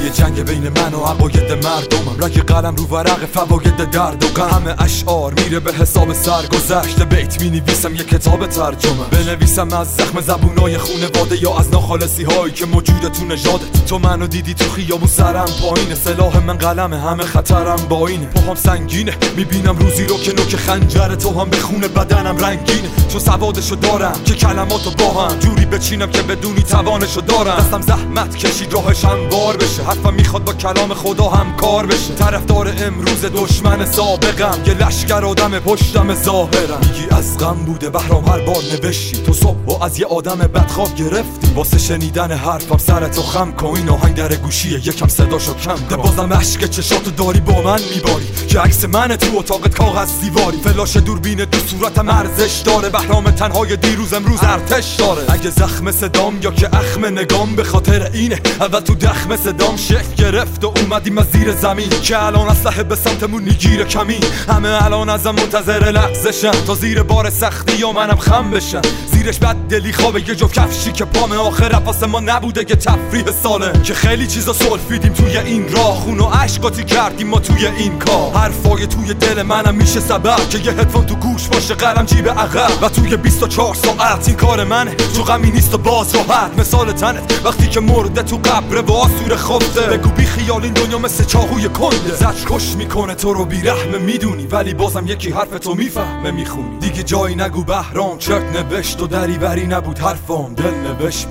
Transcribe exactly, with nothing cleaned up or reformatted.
یه جنگ بین من و عقاید مردمم، رگ قلم رو ورق فواید درد و غم. همه اشعار میره به حساب سرگذشت، بیت مینویسم یه کتاب ترجمه. بنویسم از زخم زبونای خونواده یا از ناخالصی هایی که موجوده تو نژادت. تو منو دیدی تو خیابون سرم پایینه، سلاح من قلمه، همه خطرم با اینه. پاهم سنگینه میبینم روزی رو که نوک خنجر تو هم به خون بدنم رنگینه. چون سوادشو دارم که کلماتو با هم جوری بچینم که بدونی توانشو دارم. دستم زحمت کشید راهش هموار بشه، حرفم میخواد با کلام خدا هم کار بشه. طرفدار امروز دشمن سابقم، یه لشکر آدم پشتم ظاهرم. میگی از غم بوده بهرام هر بار نوشتی، تو صبح و از یه آدم بدخواب گرفتی. واسه شنیدن حرفم سرتو خم کن، این آهنگ در گوشیه یکم صداشو کم کن. بازم عشق چشاتو داری با من میباری که عکس من تو اتاقت کاغذ دیواری. فلاش دوربین تو صورتم ارزش داره، بهرام تنهای دیروز امروز ارتش داره. اگه زخم صدام یا که اخم نگام به خاطر اینه، اول تو دخم صدام شکل گرفت و اومدیم از زیر زمین که الان اسلحه به سمتمون میگیره کمین. همه الان ازم منتظر لحظشن تا زیر بار سختی یا منم خم بشن. زیرش بد دلی خوابه یه جفت کفشی که پام آخر واسه ما نبوده که تفریح ساله. که خیلی چیزا سلفیدیم توی این راه، خون و عشقاتی کردیم ما توی این کار. حرفای توی دل منم میشه سبب که یه هدفون تو گوش باشه قلم جیب عقب. و توی بیست و چهار ساعت این کار منه، تو غمی نیست و باز راحت مثال تنت وقتی که مرده تو قبره و آسور خفته. بگو بی خیال این دنیا مثل چاهوی کنده، زج کش میکنه تو رو بیرحمه میدونی، ولی بازم یکی حرف تو میفهمه میخونی. دیگه جایی نگو بهرام چرت نوشت و دری بری نبود حرفام، دل نوشت